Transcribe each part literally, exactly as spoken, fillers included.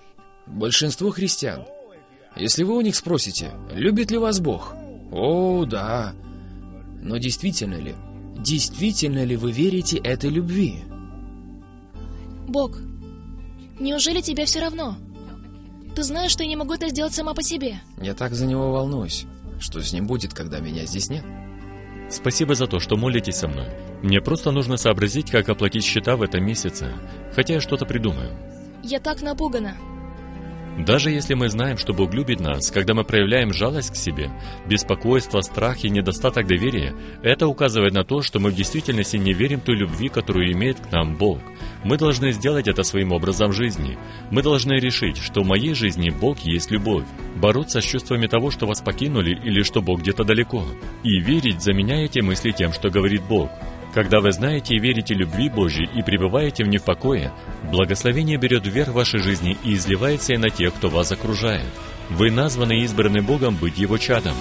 Большинство христиан, если вы у них спросите, любит ли вас Бог? О, да. Но действительно ли? Действительно ли вы верите этой любви? Бог, неужели тебе все равно? Ты знаешь, что я не могу это сделать сама по себе. Я так за него волнуюсь. Что с ним будет, когда меня здесь нет? Спасибо за то, что молитесь со мной. Мне просто нужно сообразить, как оплатить счета в этом месяце, хотя я что-то придумаю. Я так напугана. Даже если мы знаем, что Бог любит нас, когда мы проявляем жалость к себе, беспокойство, страх и недостаток доверия, это указывает на то, что мы в действительности не верим той любви, которую имеет к нам Бог. Мы должны сделать это своим образом жизни. Мы должны решить, что в моей жизни Бог есть любовь, бороться с чувствами того, что вас покинули или что Бог где-то далеко, и верить, заменяя эти мысли тем, что говорит Бог. Когда вы знаете и верите любви Божьей и пребываете в ней в покое, благословение берет вверх в вашей жизни и изливается и на тех, кто вас окружает. Вы названы и избраны Богом быть Его чадом.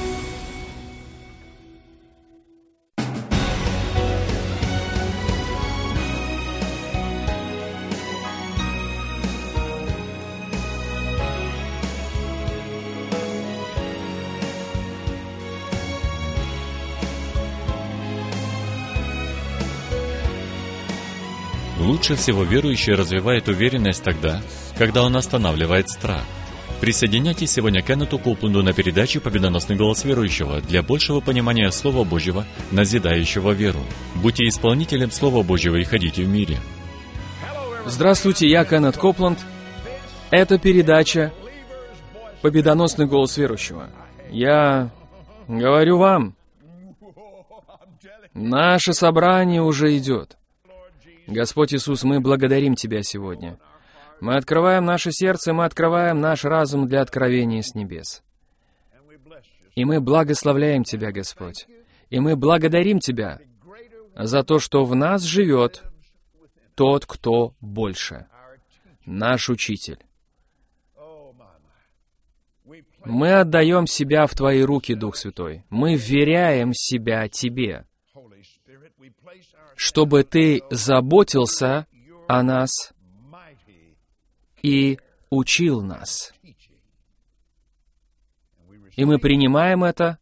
Лучше всего верующий развивает уверенность тогда, когда он останавливает страх. Присоединяйтесь сегодня к Кеннету Копланду на передаче «Победоносный голос верующего» для большего понимания Слова Божьего, назидающего веру. Будьте исполнителем Слова Божьего и ходите в мире. Здравствуйте, я Кеннет Копланд. Это передача «Победоносный голос верующего». Я говорю вам, наше собрание уже идет. Господь Иисус, мы благодарим Тебя сегодня. Мы открываем наше сердце, мы открываем наш разум для откровения с небес. И мы благословляем Тебя, Господь. И мы благодарим Тебя за то, что в нас живет тот, кто больше, наш Учитель. Мы отдаем себя в Твои руки, Дух Святой. Мы вверяем себя Тебе, чтобы Ты заботился о нас и учил нас. И мы принимаем это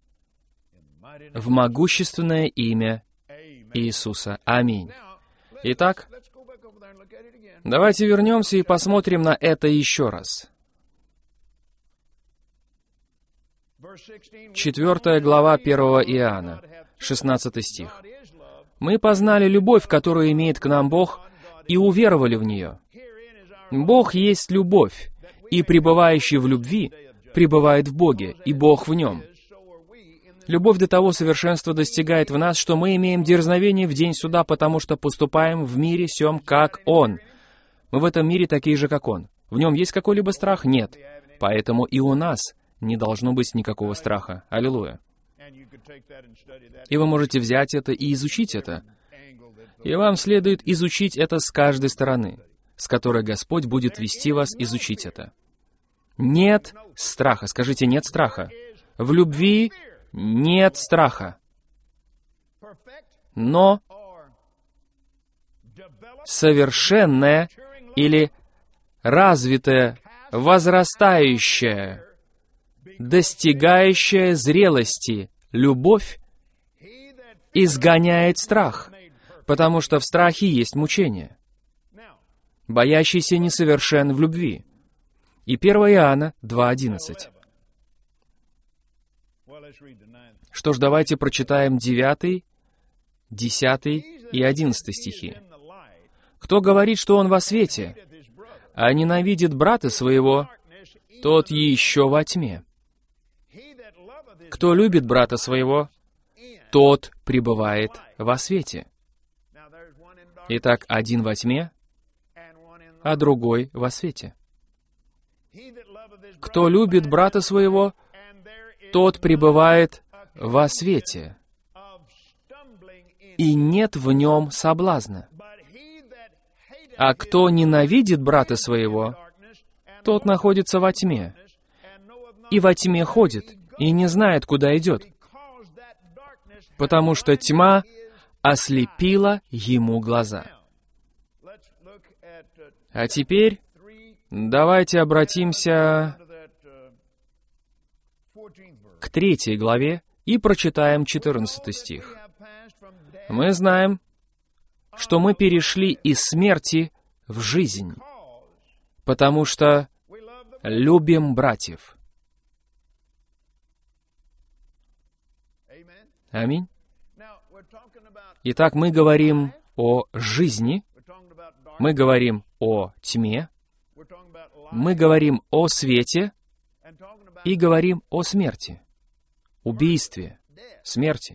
в могущественное имя Иисуса. Аминь. Итак, давайте вернемся и посмотрим на это еще раз. Четвертая глава первого Иоанна, шестнадцатый стих. «Мы познали любовь, которую имеет к нам Бог, и уверовали в нее. Бог есть любовь, и пребывающий в любви пребывает в Боге, и Бог в нем. Любовь до того совершенства достигает в нас, что мы имеем дерзновение в день суда, потому что поступаем в мире сем, как Он. Мы в этом мире такие же, как Он. В нем есть какой-либо страх? Нет. Поэтому и у нас не должно быть никакого страха. Аллилуйя. И вы можете взять это и изучить это. И вам следует изучить это с каждой стороны, с которой Господь будет вести вас изучить это. Нет страха. Скажите, нет страха. В любви нет страха. Но совершенное или развитое, возрастающее, достигающая зрелости любовь изгоняет страх, потому что в страхе есть мучение. Боящийся несовершен в любви. И первое Иоанна два одиннадцать. Что ж, давайте прочитаем девятый, десятый и одиннадцатый стихи. «Кто говорит, что он во свете, а ненавидит брата своего, тот еще во тьме. Кто любит брата своего, тот пребывает во свете». Итак, один во тьме, а другой во свете. Кто любит брата своего, тот пребывает во свете, и нет в нем соблазна. А кто ненавидит брата своего, тот находится во тьме, и во тьме ходит, и не знает, куда идет, потому что тьма ослепила ему глаза. А теперь Давайте обратимся к третьей главе и прочитаем четырнадцатый стих. Мы знаем, что мы перешли из смерти в жизнь, потому что любим братьев. Аминь. Итак, мы говорим о жизни, мы говорим о тьме, мы говорим о свете и говорим о смерти, убийстве, смерти.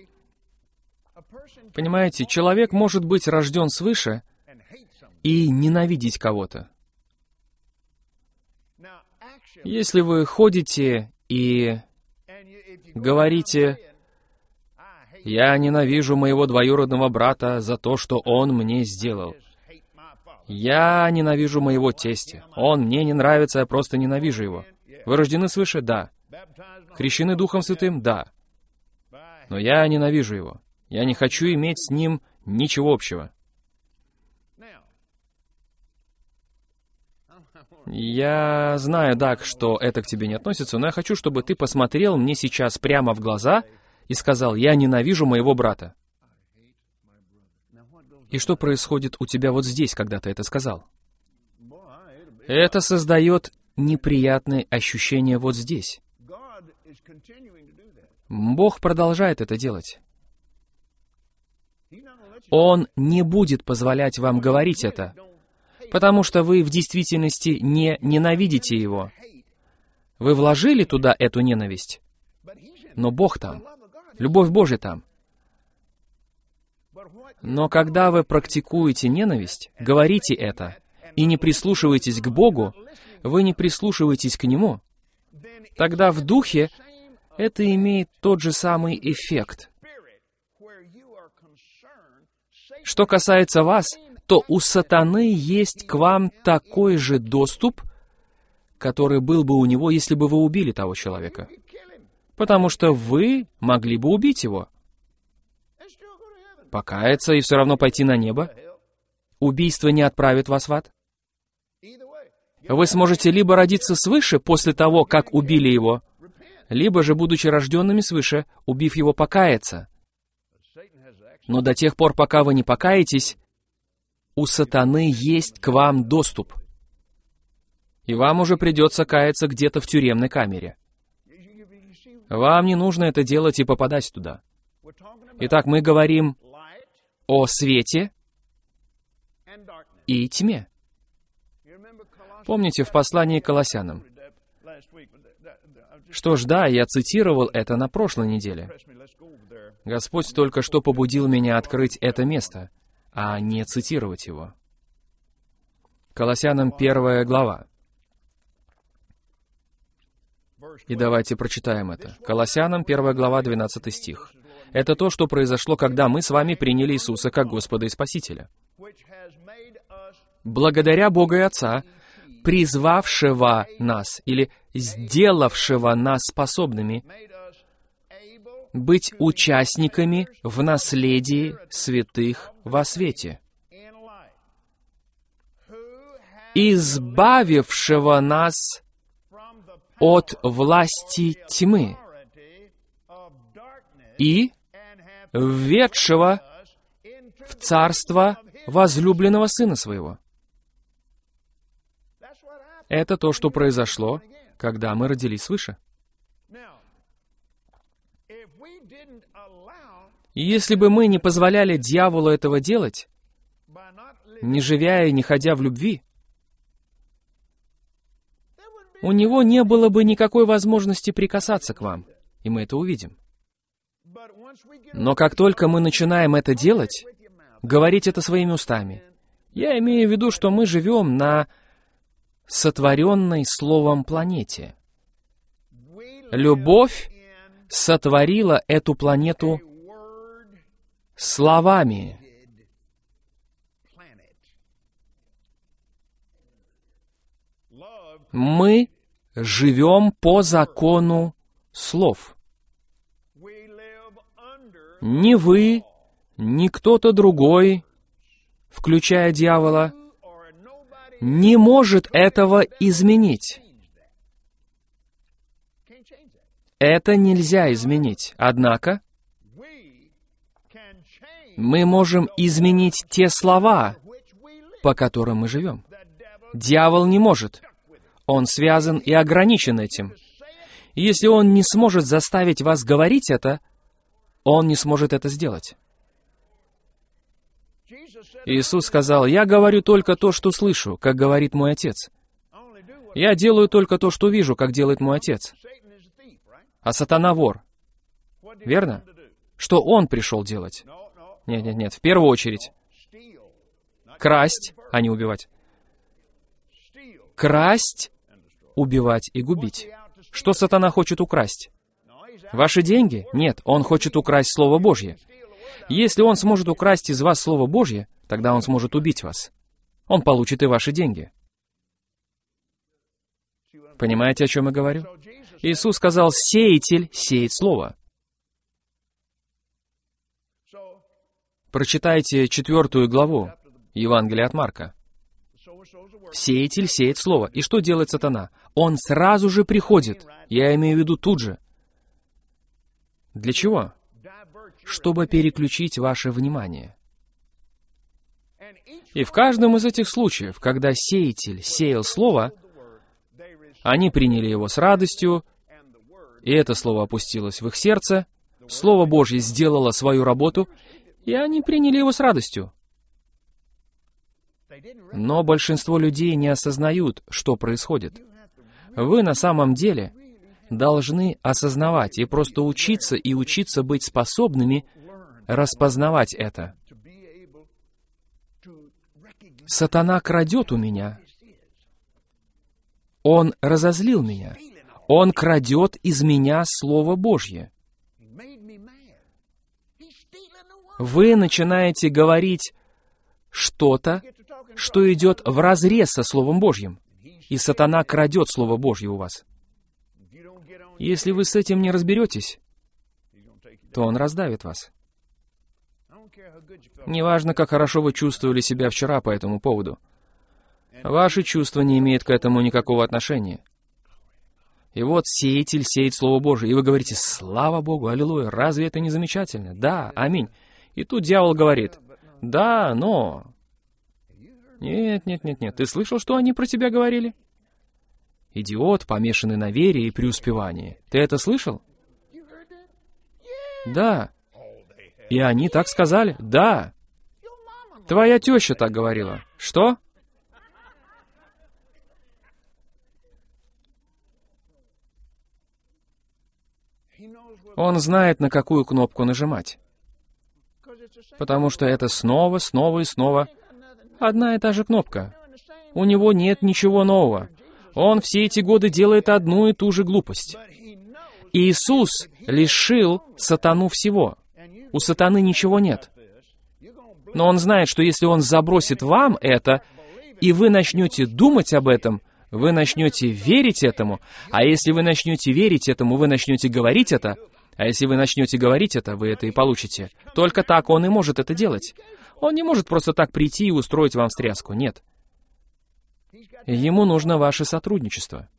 Понимаете, человек может быть рожден свыше и ненавидеть кого-то. Если вы ходите и говорите: «Я ненавижу моего двоюродного брата за то, что он мне сделал. Я ненавижу моего тестя. Он мне не нравится, я просто ненавижу его». Вы рождены свыше? Да. Крещены Духом Святым? Да. Но я ненавижу его. Я не хочу иметь с ним ничего общего. Я знаю, Даг, что это к тебе не относится, но я хочу, чтобы ты посмотрел мне сейчас прямо в глаза и сказал: «Я ненавижу моего брата». И что происходит у тебя вот здесь, когда ты это сказал? Это создает неприятные ощущения вот здесь. Бог продолжает это делать. Он не будет позволять вам говорить это, потому что вы в действительности не ненавидите его. Вы вложили туда эту ненависть, но Бог там, любовь Божья там. Но когда вы практикуете ненависть, говорите это, и не прислушиваетесь к Богу, вы не прислушиваетесь к Нему, тогда в духе это имеет тот же самый эффект. Что касается вас, то у сатаны есть к вам такой же доступ, который был бы у него, если бы вы убили того человека. Потому что вы могли бы убить его. Покаяться и все равно пойти на небо. Убийство не отправит вас в ад. Вы сможете либо родиться свыше после того, как убили его, либо же, будучи рожденными свыше, убив его, покаяться. Но до тех пор, пока вы не покаетесь, у сатаны есть к вам доступ. И вам уже придется каяться где-то в тюремной камере. Вам не нужно это делать и попадать туда. Итак, мы говорим о свете и тьме. Помните в послании к Колоссянам? Что ж, да, я цитировал это на прошлой неделе. Господь только что побудил меня открыть это место, а не цитировать его. Колоссянам первая глава. И давайте прочитаем это. Колоссянам первая глава, двенадцатый стих. Это то, что произошло, когда мы с вами приняли Иисуса как Господа и Спасителя. Благодаря Богу и Отца, призвавшего нас, или сделавшего нас способными быть участниками в наследии святых во свете, избавившего нас от власти тьмы и введшего в царство возлюбленного Сына Своего. Это то, что произошло, когда мы родились свыше. И если бы мы не позволяли дьяволу этого делать, не живя и не ходя в любви, у него не было бы никакой возможности прикасаться к вам, и мы это увидим. Но как только мы начинаем это делать, говорить это своими устами, я имею в виду, что мы живем на сотворенной Словом планете. Любовь сотворила эту планету словами. Мы живем по закону слов. Ни вы, ни кто-то другой, включая дьявола, не может этого изменить. Это нельзя изменить. Однако, мы можем изменить те слова, по которым мы живем. Дьявол не может. Он связан и ограничен этим. Если он не сможет заставить вас говорить это, он не сможет это сделать. Иисус сказал: «Я говорю только то, что слышу, как говорит мой Отец. Я делаю только то, что вижу, как делает мой Отец». А сатана вор. Верно? Что он пришел делать? Нет, нет, нет. В первую очередь. Красть, а не убивать. Красть, убивать и губить. Что сатана хочет украсть? Ваши деньги? Нет, он хочет украсть Слово Божье. Если он сможет украсть из вас Слово Божье, тогда он сможет убить вас. Он получит и ваши деньги. Понимаете, о чем я говорю? Иисус сказал: «Сеятель сеет Слово». Прочитайте четвертую главу Евангелия от Марка. Сеятель сеет Слово. И что делает сатана? Он сразу же приходит. Я имею в виду тут же. Для чего? Чтобы переключить ваше внимание. И в каждом из этих случаев, когда сеятель сеял Слово, они приняли его с радостью, и это Слово опустилось в их сердце, Слово Божье сделало свою работу, и они приняли его с радостью. Но большинство людей не осознают, что происходит. Вы на самом деле должны осознавать и просто учиться и учиться быть способными распознавать это. Сатана крадет у меня. Он разозлил меня. Он крадет из меня Слово Божье. Вы начинаете говорить что-то, что идет вразрез со Словом Божьим, и сатана крадет Слово Божье у вас. Если вы с этим не разберетесь, то он раздавит вас. Неважно, как хорошо вы чувствовали себя вчера по этому поводу. Ваши чувства не имеют к этому никакого отношения. И вот сеятель сеет Слово Божие, и вы говорите: «Слава Богу, аллилуйя, разве это не замечательно?» Да, аминь. И тут дьявол говорит: «Да, но...» Нет, нет, нет, нет. Ты слышал, что они про тебя говорили? Идиот, помешанный на вере и преуспевании. Ты это слышал? Да. И они так сказали? Да. Твоя теща так говорила. Что? Он знает, на какую кнопку нажимать. Потому что это снова, снова и снова одна и та же кнопка. У него нет ничего нового. Он все эти годы делает одну и ту же глупость. Иисус лишил сатану всего. У сатаны ничего нет. Но он знает, что если он забросит вам это, и вы начнете думать об этом, вы начнете верить этому, а если вы начнете верить этому, вы начнете говорить это, а если вы начнете говорить это, вы это и получите. Только так он и может это делать. Он не может просто так прийти и устроить вам встряску. Нет. Ему нужно ваше сотрудничество.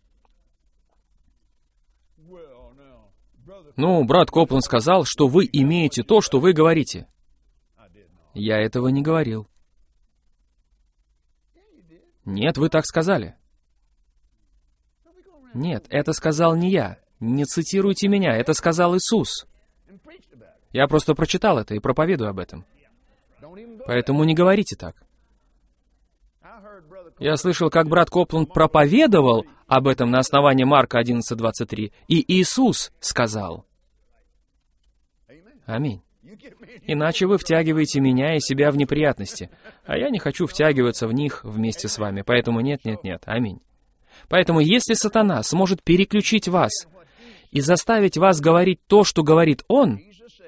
Ну, брат Копланд сказал, что вы имеете то, что вы говорите. Я этого не говорил. Нет, вы так сказали. Нет, это сказал не я. Не цитируйте меня, это сказал Иисус. Я просто прочитал это и проповедую об этом. Поэтому не говорите так. Я слышал, как брат Копланд проповедовал об этом на основании Марка одиннадцать двадцать три, и Иисус сказал. Аминь. Иначе вы втягиваете меня и себя в неприятности, а я не хочу втягиваться в них вместе с вами, поэтому нет, нет, нет. Аминь. Поэтому если сатана сможет переключить вас и заставить вас говорить то, что говорит он...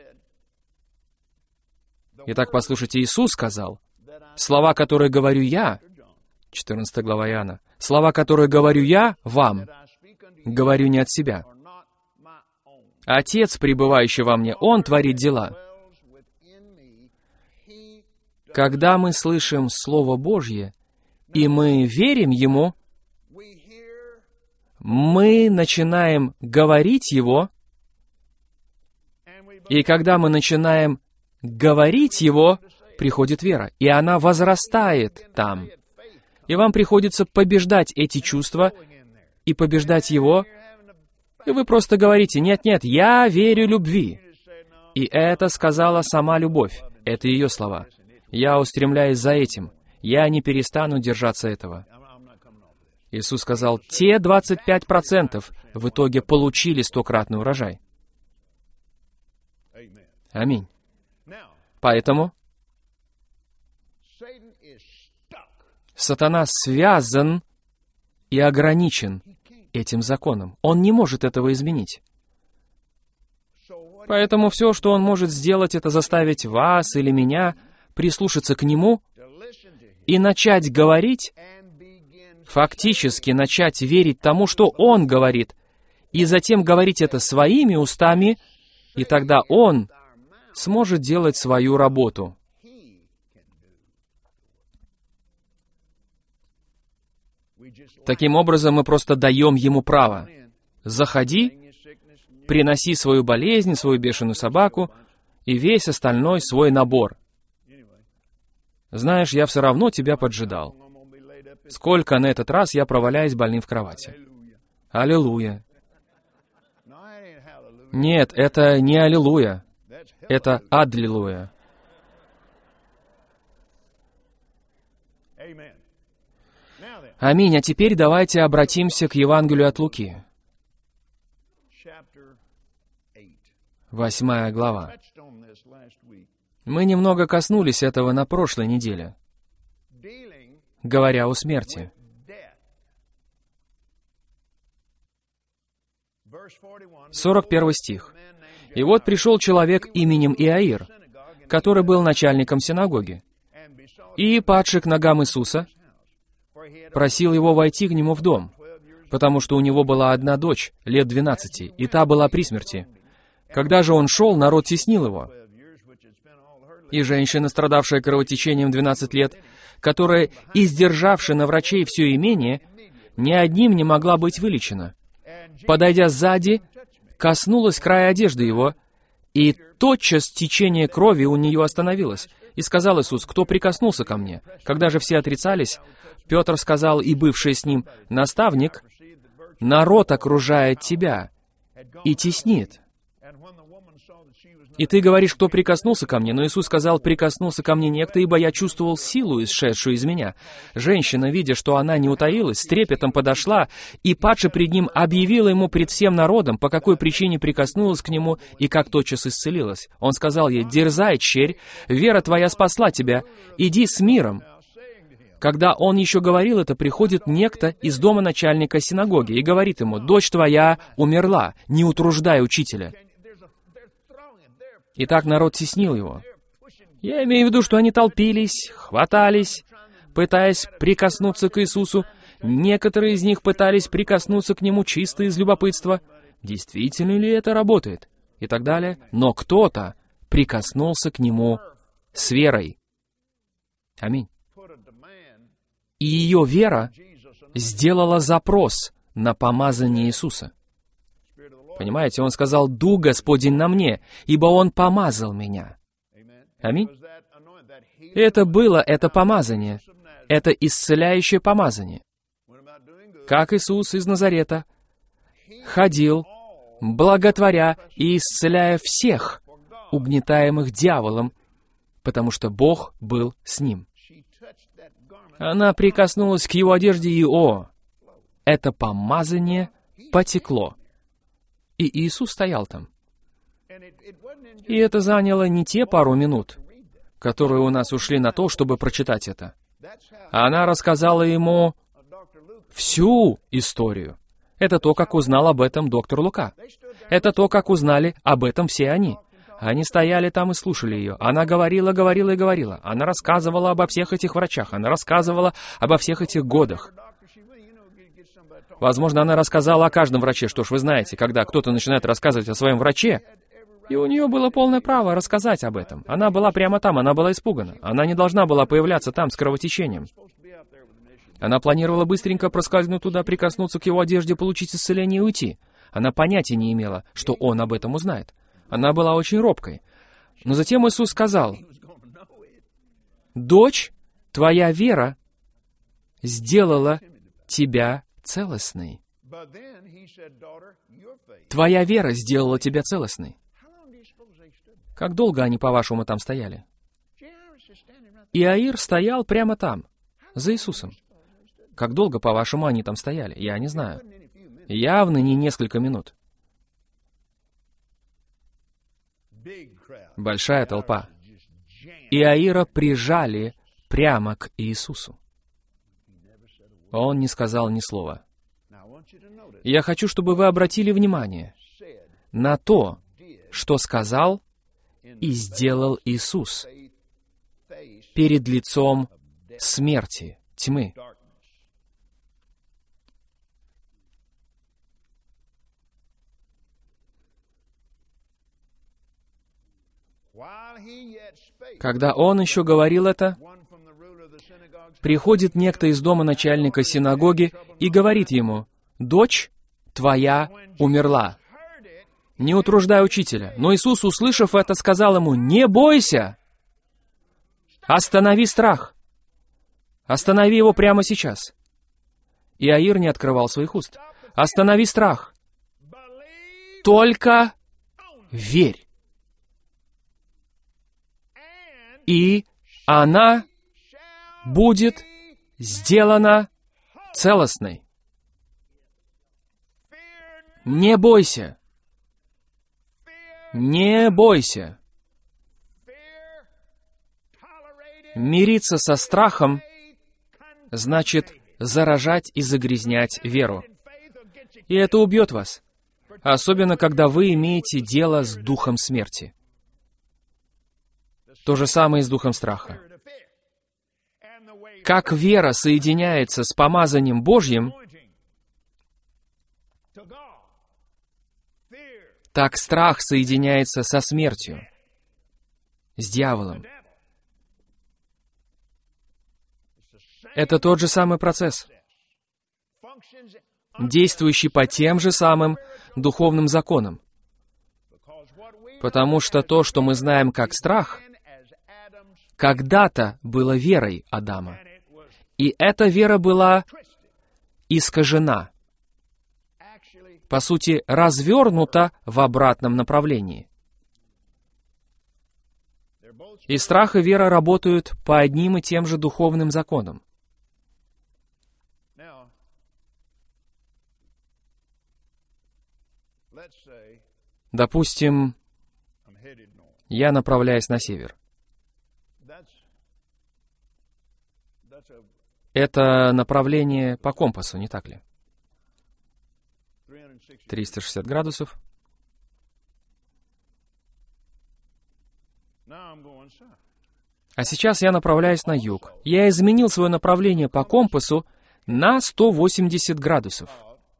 Итак, послушайте, Иисус сказал, «Слова, которые говорю я», четырнадцатая глава Иоанна, «Слова, которые говорю я вам, говорю не от себя. Отец, пребывающий во мне, Он творит дела». Когда мы слышим Слово Божье, и мы верим Ему, мы начинаем говорить Его, и когда мы начинаем говорить Его, приходит вера, и она возрастает там. И вам приходится побеждать эти чувства и побеждать Его, и вы просто говорите: «Нет-нет, я верю любви». И это сказала сама любовь. Это ее слова. Я устремляюсь за этим. Я не перестану держаться этого. Иисус сказал, те двадцать пять процентов в итоге получили стократный урожай. Аминь. Поэтому сатана связан и ограничен этим законом. Он не может этого изменить. Поэтому все, что он может сделать, это заставить вас или меня прислушаться к нему и начать говорить, фактически начать верить тому, что он говорит, и затем говорить это своими устами, и тогда он сможет делать свою работу. Таким образом, мы просто даем ему право. Заходи, приноси свою болезнь, свою бешеную собаку и весь остальной свой набор. Знаешь, я все равно тебя поджидал. Сколько на этот раз я проваляюсь больным в кровати. Аллилуйя. Нет, это не аллилуйя. Это адлилуйя. Аминь. А теперь давайте обратимся к Евангелию от Луки. Восьмая глава. Мы немного коснулись этого на прошлой неделе, говоря о смерти. сорок первый стих. «И вот пришел человек именем Иаир, который был начальником синагоги, и, падший к ногам Иисуса, просил его войти к нему в дом, потому что у него была одна дочь, лет двенадцати, и та была при смерти. Когда же он шел, народ теснил его. И женщина, страдавшая кровотечением двенадцать лет, которая, издержавшая на врачей все имение, ни одним не могла быть вылечена, подойдя сзади, коснулась края одежды его, и тотчас течение крови у нее остановилось. И сказал Иисус: «Кто прикоснулся ко мне?» Когда же все отрицались, Петр сказал, и бывший с ним: «Наставник, народ окружает тебя и теснит. И ты говоришь, кто прикоснулся ко мне?» Но Иисус сказал: «Прикоснулся ко мне некто, ибо я чувствовал силу, исшедшую из меня». Женщина, видя, что она не утаилась, с трепетом подошла, и, падши пред ним, объявила ему пред всем народом, по какой причине прикоснулась к нему, и как тотчас исцелилась. Он сказал ей: «Дерзай, черь, вера твоя спасла тебя, иди с миром». Когда он еще говорил это, приходит некто из дома начальника синагоги и говорит ему: «Дочь твоя умерла, не утруждай учителя». Итак, народ теснил его. Я имею в виду, что они толпились, хватались, пытаясь прикоснуться к Иисусу. Некоторые из них пытались прикоснуться к Нему чисто из любопытства. Действительно ли это работает? И так далее. Но кто-то прикоснулся к Нему с верой. Аминь. И ее вера сделала запрос на помазание Иисуса. Понимаете, он сказал: «Дух Господень на мне, ибо Он помазал меня». Аминь. Это было это помазание, это исцеляющее помазание. Как Иисус из Назарета ходил, благотворя и исцеляя всех, угнетаемых дьяволом, потому что Бог был с ним. Она прикоснулась к его одежде, и о, это помазание потекло. И Иисус стоял там. И это заняло не те пару минут, которые у нас ушли на то, чтобы прочитать это. Она рассказала ему всю историю. Это то, как узнал об этом доктор Лука. Это то, как узнали об этом все они. Они стояли там и слушали ее. Она говорила, говорила и говорила. Она рассказывала обо всех этих врачах. Она рассказывала обо всех этих годах. Возможно, она рассказала о каждом враче. Что ж, вы знаете, когда кто-то начинает рассказывать о своем враче, и у нее было полное право рассказать об этом. Она была прямо там, она была испугана. Она не должна была появляться там с кровотечением. Она планировала быстренько проскользнуть туда, прикоснуться к его одежде, получить исцеление и уйти. Она понятия не имела, что он об этом узнает. Она была очень робкой. Но затем Иисус сказал: «Дочь, твоя вера сделала тебя целостной». Твоя вера сделала тебя целостной. Как долго они, по-вашему, там стояли? Иаир стоял прямо там, за Иисусом. Как долго, по-вашему, они там стояли? Я не знаю. Явно не несколько минут. Большая толпа. Иаира прижали прямо к Иисусу. Он не сказал ни слова. Я хочу, чтобы вы обратили внимание на то, что сказал и сделал Иисус перед лицом смерти, тьмы. Когда он еще говорил это, приходит некто из дома начальника синагоги и говорит ему: «Дочь твоя умерла». Не утруждай учителя. Но Иисус, услышав это, сказал ему: «Не бойся! Останови страх! Останови его прямо сейчас!» Иаир не открывал своих уст. «Останови страх! Только верь! И она будет сделана целостной». Не бойся! Не бойся! Мириться со страхом значит заражать и загрязнять веру. И это убьет вас, особенно когда вы имеете дело с духом смерти. То же самое и с духом страха. Как вера соединяется с помазанием Божьим, так страх соединяется со смертью, с дьяволом. Это тот же самый процесс, действующий по тем же самым духовным законам. Потому что то, что мы знаем как страх, когда-то было верой Адама. И эта вера была искажена, по сути, развернута в обратном направлении. И страх и вера работают по одним и тем же духовным законам. Допустим, я направляюсь на север. Это направление по компасу, не так ли? триста шестьдесят градусов. А сейчас я направляюсь на юг. Я изменил свое направление по компасу на сто восемьдесят градусов.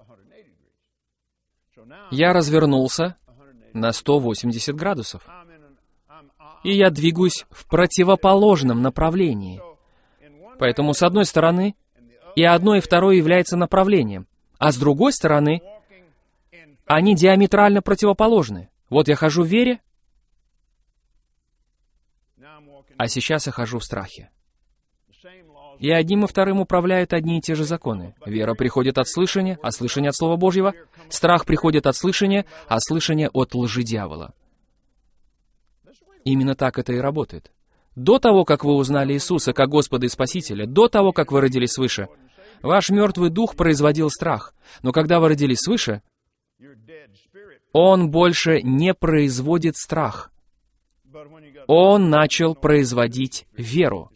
Я развернулся на сто восемьдесят градусов. И я двигаюсь в противоположном направлении. Поэтому, с одной стороны, и одно, и второе является направлением, а с другой стороны, они диаметрально противоположны. Вот я хожу в вере, а сейчас я хожу в страхе. И одним и вторым управляют одни и те же законы. Вера приходит от слышания, а слышание от Слова Божьего. Страх приходит от слышания, а слышание от лжи дьявола. Именно так это и работает. До того, как вы узнали Иисуса как Господа и Спасителя, до того, как вы родились свыше, ваш мертвый дух производил страх. Но когда вы родились свыше, он больше не производит страх. Он начал производить веру.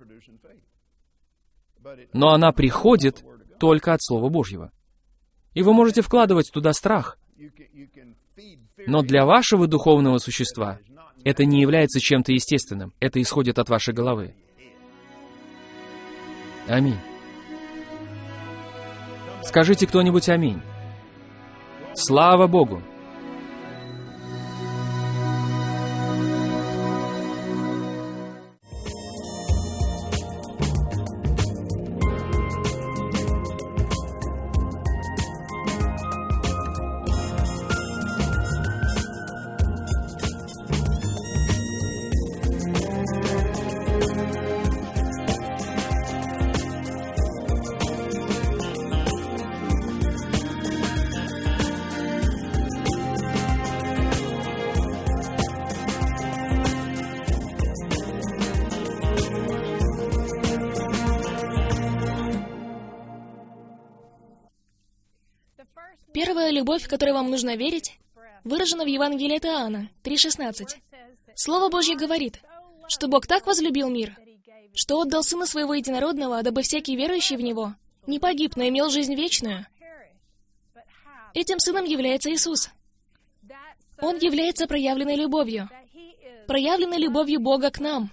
Но она приходит только от Слова Божьего. И вы можете вкладывать туда страх. Но для вашего духовного существа это не является чем-то естественным. Это исходит от вашей головы. Аминь. Скажите кто-нибудь аминь. Слава Богу! Первая любовь, в которой вам нужно верить, выражена в Евангелии от Иоанна три шестнадцать. Слово Божье говорит, что Бог так возлюбил мир, что отдал Сына Своего Единородного, дабы всякий верующий в Него не погиб, но имел жизнь вечную. Этим Сыном является Иисус. Он является проявленной любовью, проявленной любовью Бога к нам.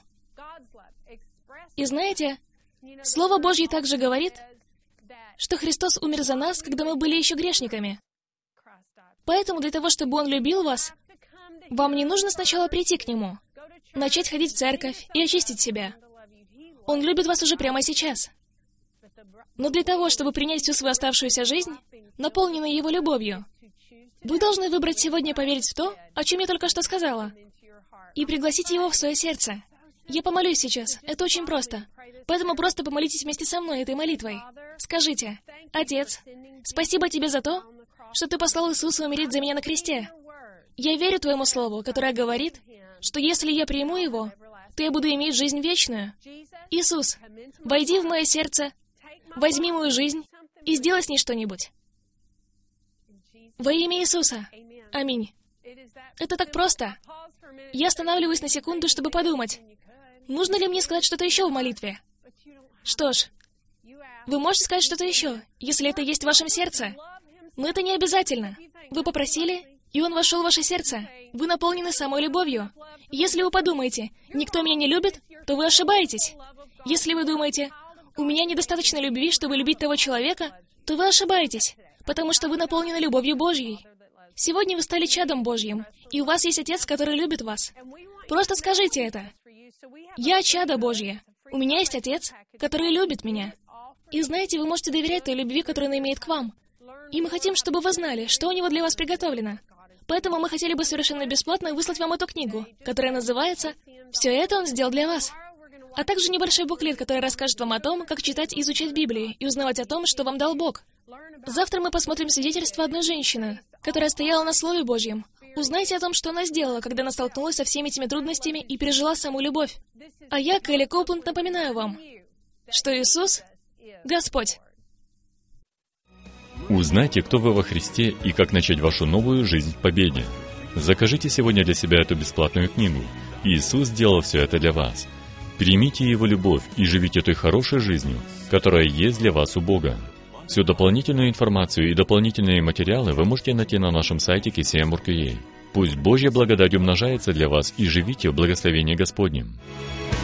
И знаете, Слово Божье также говорит, что Христос умер за нас, когда мы были еще грешниками. Поэтому для того, чтобы Он любил вас, вам не нужно сначала прийти к Нему, начать ходить в церковь и очистить себя. Он любит вас уже прямо сейчас. Но для того, чтобы принять всю свою оставшуюся жизнь, наполненную Его любовью, вы должны выбрать сегодня поверить в то, о чем я только что сказала, и пригласить Его в свое сердце. Я помолюсь сейчас, это очень просто. Поэтому просто помолитесь вместе со мной этой молитвой. Скажите: «Отец, спасибо Тебе за то, что Ты послал Иисуса умереть за меня на кресте. Я верю Твоему Слову, которое говорит, что если я приму Его, то я буду иметь жизнь вечную. Иисус, войди в мое сердце, возьми мою жизнь и сделай с ней что-нибудь. Во имя Иисуса. Аминь». Это так просто. Я останавливаюсь на секунду, чтобы подумать, нужно ли мне сказать что-то еще в молитве? Что ж, вы можете сказать что-то еще, если это есть в вашем сердце. Но это не обязательно. Вы попросили, и Он вошел в ваше сердце. Вы наполнены самой любовью. Если вы подумаете, никто меня не любит, то вы ошибаетесь. Если вы думаете, у меня недостаточно любви, чтобы любить того человека, то вы ошибаетесь, потому что вы наполнены любовью Божьей. Сегодня вы стали чадом Божьим, и у вас есть Отец, который любит вас. Просто скажите это. Я чадо Божье. У меня есть Отец, который любит меня. И знаете, вы можете доверять той любви, которую Он имеет к вам. И мы хотим, чтобы вы знали, что у Него для вас приготовлено. Поэтому мы хотели бы совершенно бесплатно выслать вам эту книгу, которая называется «Все это Он сделал для вас». А также небольшой буклет, который расскажет вам о том, как читать и изучать Библию, и узнавать о том, что вам дал Бог. Завтра мы посмотрим свидетельство одной женщины, которая стояла на Слове Божьем. Узнайте о том, что она сделала, когда она столкнулась со всеми этими трудностями и пережила саму любовь. А я, Келли Коупленд, напоминаю вам, что Иисус — Господь. Узнайте, кто вы во Христе и как начать вашу новую жизнь в победе. Закажите сегодня для себя эту бесплатную книгу. Иисус сделал все это для вас. Примите Его любовь и живите той хорошей жизнью, которая есть для вас у Бога. Всю дополнительную информацию и дополнительные материалы вы можете найти на нашем сайте кей си эм точка орг. Пусть Божья благодать умножается для вас и живите в благословении Господнем.